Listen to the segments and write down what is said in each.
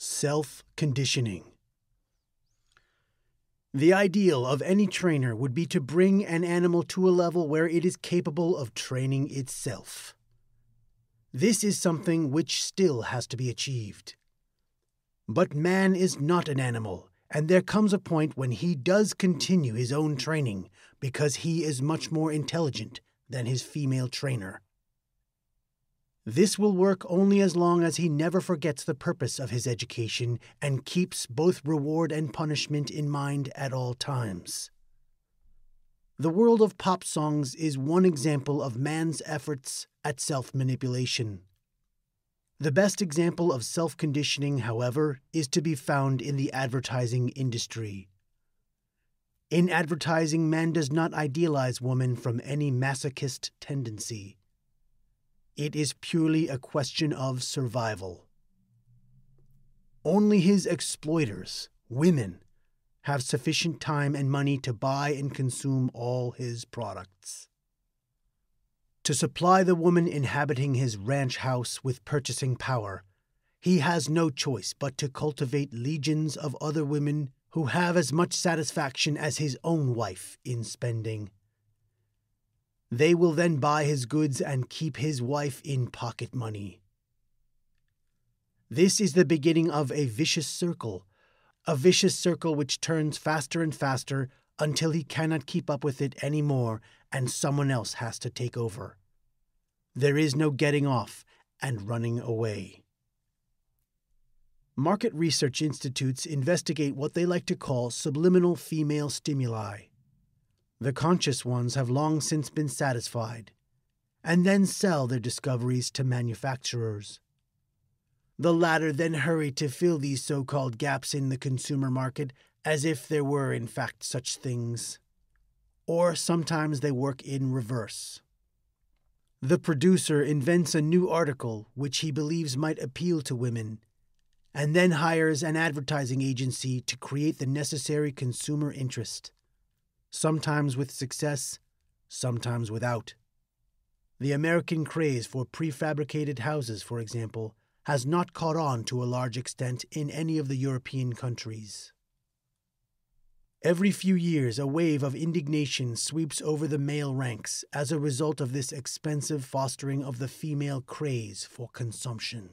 Self-conditioning. The ideal of any trainer would be to bring an animal to a level where it is capable of training itself. This is something which still has to be achieved. But man is not an animal, and there comes a point when he does continue his own training because he is much more intelligent than his female trainer. This will work only as long as he never forgets the purpose of his education and keeps both reward and punishment in mind at all times. The world of pop songs is one example of man's efforts at self-manipulation. The best example of self-conditioning, however, is to be found in the advertising industry. In advertising, man does not idealize woman from any masochist tendency. It is purely a question of survival. Only his exploiters, women, have sufficient time and money to buy and consume all his products. To supply the woman inhabiting his ranch house with purchasing power, he has no choice but to cultivate legions of other women who have as much satisfaction as his own wife in spending. They will then buy his goods and keep his wife in pocket money. This is the beginning of a vicious circle which turns faster and faster until he cannot keep up with it anymore and someone else has to take over. There is no getting off and running away. Market research institutes investigate what they like to call subliminal female stimuli. The conscious ones have long since been satisfied, and then sell their discoveries to manufacturers. The latter then hurry to fill these so-called gaps in the consumer market as if there were in fact such things. Or sometimes they work in reverse. The producer invents a new article which he believes might appeal to women, and then hires an advertising agency to create the necessary consumer interest. Sometimes with success, sometimes without. The American craze for prefabricated houses, for example, has not caught on to a large extent in any of the European countries. Every few years, a wave of indignation sweeps over the male ranks as a result of this expensive fostering of the female craze for consumption.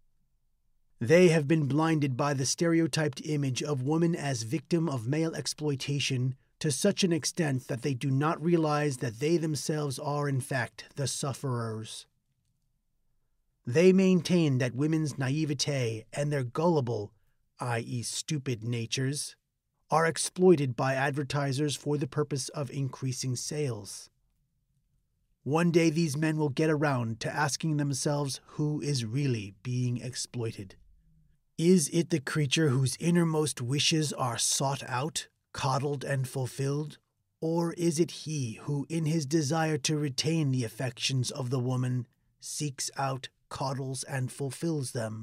They have been blinded by the stereotyped image of woman as victim of male exploitation to such an extent that they do not realize that they themselves are in fact the sufferers. They maintain that women's naivete and their gullible, i.e. stupid natures, are exploited by advertisers for the purpose of increasing sales. One day these men will get around to asking themselves who is really being exploited. Is it the creature whose innermost wishes are sought out, coddled and fulfilled, or is it he who, in his desire to retain the affections of the woman, seeks out, coddles, and fulfills them?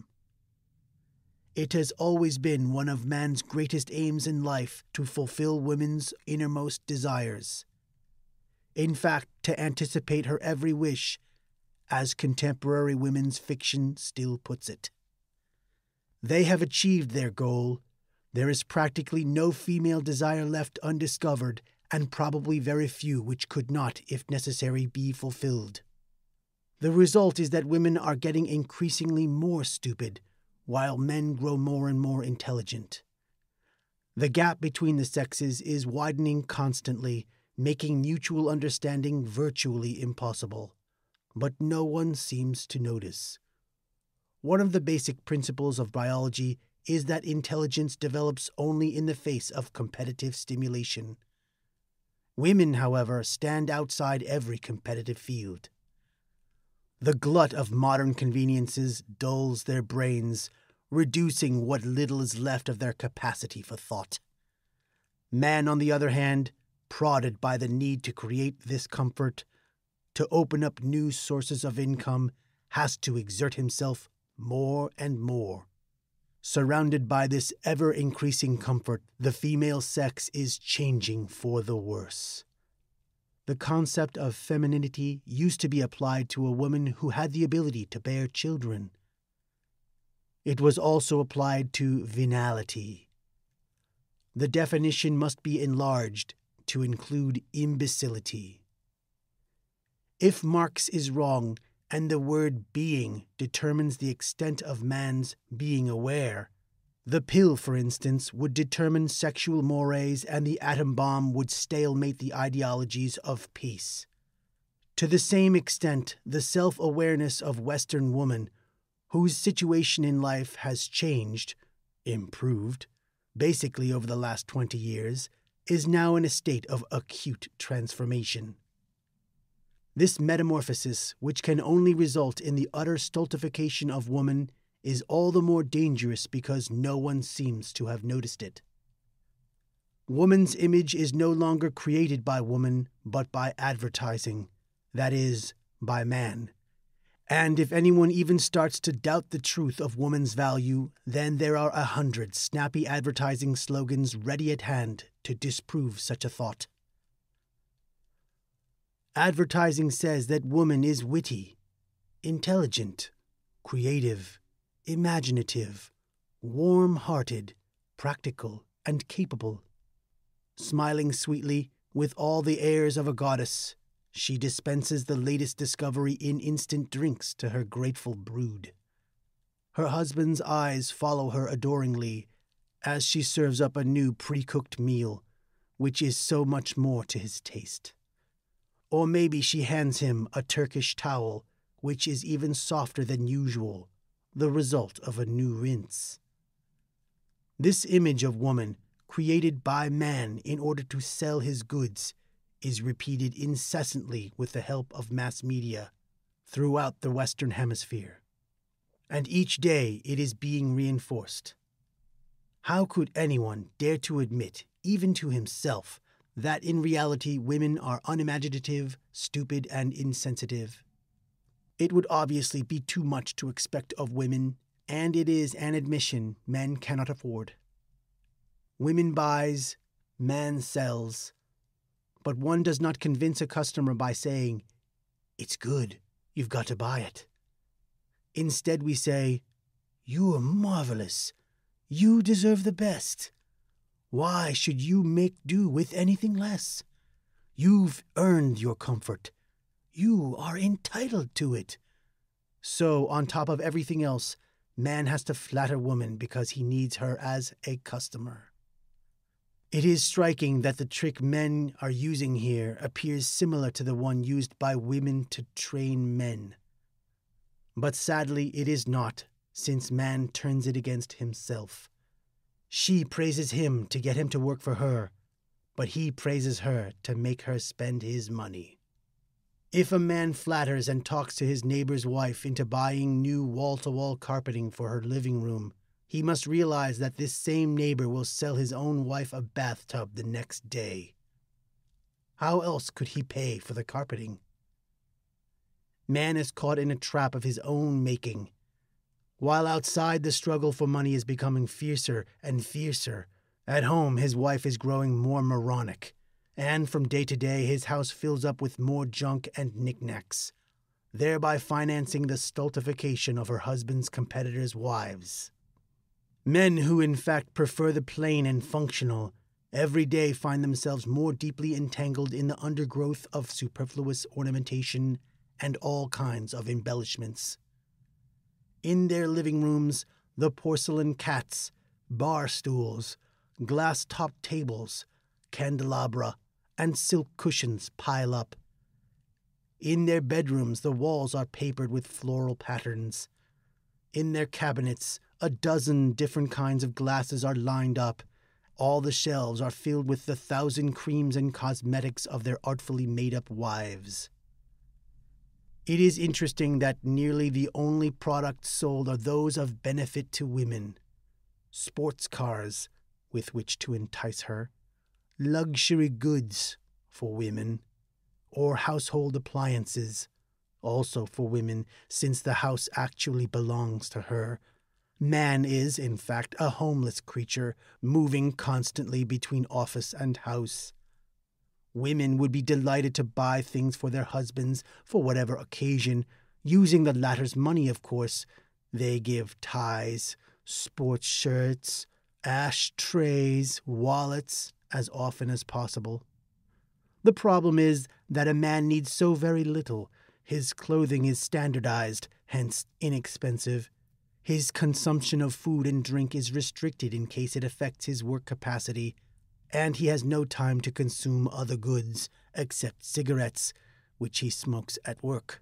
It has always been one of man's greatest aims in life to fulfill women's innermost desires. In fact, to anticipate her every wish, as contemporary women's fiction still puts it. They have achieved their goal. There is practically no female desire left undiscovered, and probably very few which could not, if necessary, be fulfilled. The result is that women are getting increasingly more stupid, while men grow more and more intelligent. The gap between the sexes is widening constantly, making mutual understanding virtually impossible. But no one seems to notice. One of the basic principles of biology is that intelligence develops only in the face of competitive stimulation. Women, however, stand outside every competitive field. The glut of modern conveniences dulls their brains, reducing what little is left of their capacity for thought. Man, on the other hand, prodded by the need to create this comfort, to open up new sources of income, has to exert himself more and more. Surrounded by this ever-increasing comfort, the female sex is changing for the worse. The concept of femininity used to be applied to a woman who had the ability to bear children. It was also applied to venality. The definition must be enlarged to include imbecility. If Marx is wrong, and the word being determines the extent of man's being aware, the pill, for instance, would determine sexual mores and the atom bomb would stalemate the ideologies of peace. To the same extent, the self-awareness of Western woman, whose situation in life has changed, improved, basically over the last 20 years, is now in a state of acute transformation. This metamorphosis, which can only result in the utter stultification of woman, is all the more dangerous because no one seems to have noticed it. Woman's image is no longer created by woman, but by advertising, that is, by man. And if anyone even starts to doubt the truth of woman's value, then there are 100 snappy advertising slogans ready at hand to disprove such a thought. Advertising says that woman is witty, intelligent, creative, imaginative, warm-hearted, practical, and capable. Smiling sweetly, with all the airs of a goddess, she dispenses the latest discovery in instant drinks to her grateful brood. Her husband's eyes follow her adoringly as she serves up a new pre-cooked meal, which is so much more to his taste. Or maybe she hands him a Turkish towel, which is even softer than usual, the result of a new rinse. This image of woman, created by man in order to sell his goods, is repeated incessantly with the help of mass media throughout the Western Hemisphere. And each day it is being reinforced. How could anyone dare to admit, even to himself, that in reality women are unimaginative, stupid, and insensitive? It would obviously be too much to expect of women, and it is an admission men cannot afford. Women buys, man sells, but one does not convince a customer by saying, "It's good, you've got to buy it." Instead we say, "You are marvelous, you deserve the best. Why should you make do with anything less? You've earned your comfort. You are entitled to it." So, on top of everything else, man has to flatter woman because he needs her as a customer. It is striking that the trick men are using here appears similar to the one used by women to train men. But sadly it is not, since man turns it against himself. She praises him to get him to work for her, but he praises her to make her spend his money. If a man flatters and talks to his neighbor's wife into buying new wall-to-wall carpeting for her living room, he must realize that this same neighbor will sell his own wife a bathtub the next day. How else could he pay for the carpeting? Man is caught in a trap of his own making. While outside the struggle for money is becoming fiercer and fiercer, at home his wife is growing more moronic, and from day to day his house fills up with more junk and knickknacks, thereby financing the stultification of her husband's competitors' wives. Men who in fact prefer the plain and functional every day find themselves more deeply entangled in the undergrowth of superfluous ornamentation and all kinds of embellishments. In their living rooms, the porcelain cats, bar stools, glass-topped tables, candelabra, and silk cushions pile up. In their bedrooms, the walls are papered with floral patterns. In their cabinets, a dozen different kinds of glasses are lined up. All the shelves are filled with the 1,000 creams and cosmetics of their artfully made-up wives. It is interesting that nearly the only products sold are those of benefit to women. Sports cars, with which to entice her, luxury goods for women, or household appliances, also for women, since the house actually belongs to her. Man is, in fact, a homeless creature, moving constantly between office and house. Women would be delighted to buy things for their husbands for whatever occasion, using the latter's money, of course. They give ties, sports shirts, ashtrays, wallets as often as possible. The problem is that a man needs so very little. His clothing is standardized, hence inexpensive. His consumption of food and drink is restricted in case it affects his work capacity, and he has no time to consume other goods except cigarettes, which he smokes at work.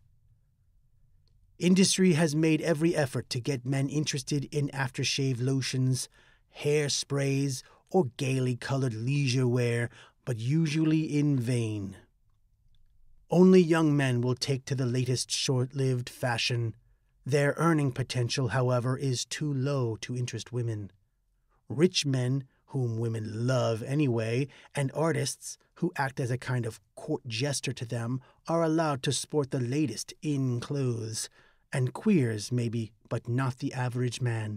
Industry has made every effort to get men interested in aftershave lotions, hairsprays, or gaily colored leisure wear, but usually in vain. Only young men will take to the latest short-lived fashion. Their earning potential, however, is too low to interest women. Rich men, whom women love anyway, and artists, who act as a kind of court jester to them, are allowed to sport the latest in clothes, and queers maybe, but not the average man.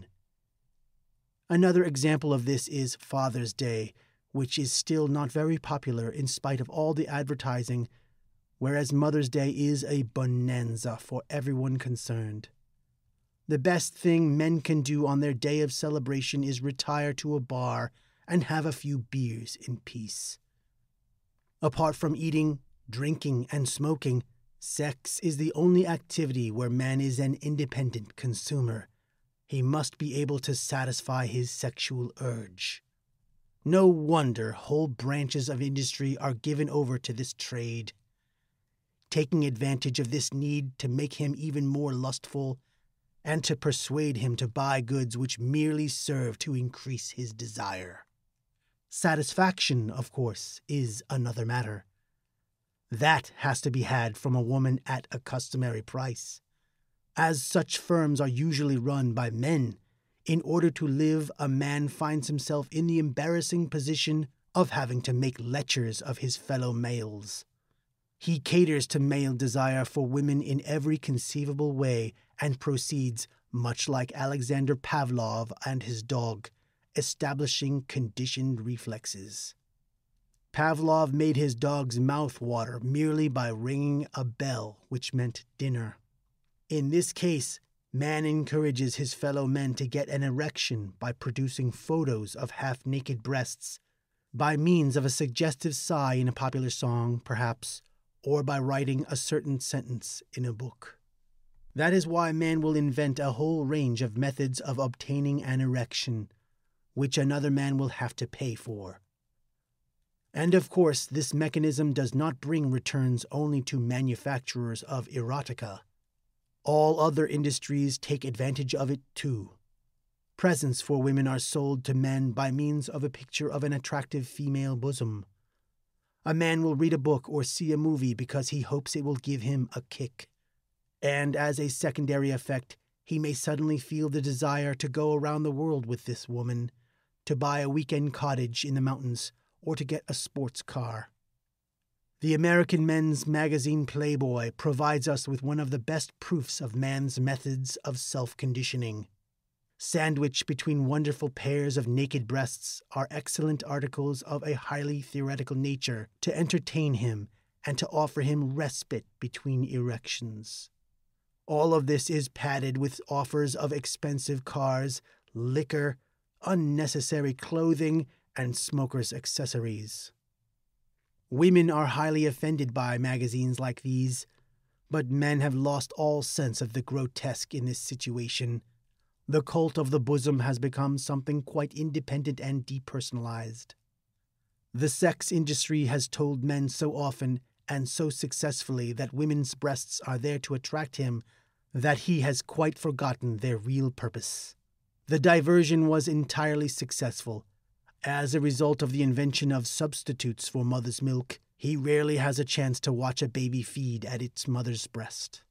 Another example of this is Father's Day, which is still not very popular in spite of all the advertising, whereas Mother's Day is a bonanza for everyone concerned. The best thing men can do on their day of celebration is retire to a bar and have a few beers in peace. Apart from eating, drinking, and smoking, sex is the only activity where man is an independent consumer. He must be able to satisfy his sexual urge. No wonder whole branches of industry are given over to this trade, taking advantage of this need to make him even more lustful and to persuade him to buy goods which merely serve to increase his desire. Satisfaction, of course, is another matter. That has to be had from a woman at a customary price. As such firms are usually run by men, in order to live, a man finds himself in the embarrassing position of having to make lechers of his fellow males. He caters to male desire for women in every conceivable way and proceeds, much like Alexander Pavlov and his dog, establishing conditioned reflexes. Pavlov made his dog's mouth water merely by ringing a bell, which meant dinner. In this case, man encourages his fellow men to get an erection by producing photos of half-naked breasts, by means of a suggestive sigh in a popular song, perhaps, or by writing a certain sentence in a book. That is why man will invent a whole range of methods of obtaining an erection, which another man will have to pay for. And of course, this mechanism does not bring returns only to manufacturers of erotica. All other industries take advantage of it too. Presents for women are sold to men by means of a picture of an attractive female bosom. A man will read a book or see a movie because he hopes it will give him a kick. And as a secondary effect, he may suddenly feel the desire to go around the world with this woman, to buy a weekend cottage in the mountains, or to get a sports car. The American men's magazine Playboy provides us with one of the best proofs of man's methods of self-conditioning. Sandwiched between wonderful pairs of naked breasts are excellent articles of a highly theoretical nature to entertain him and to offer him respite between erections. All of this is padded with offers of expensive cars, liquor, unnecessary clothing, and smokers' accessories. Women are highly offended by magazines like these, but men have lost all sense of the grotesque in this situation. The cult of the bosom has become something quite independent and depersonalized. The sex industry has told men so often and so successfully that women's breasts are there to attract him that he has quite forgotten their real purpose. The diversion was entirely successful. As a result of the invention of substitutes for mother's milk, he rarely has a chance to watch a baby feed at its mother's breast.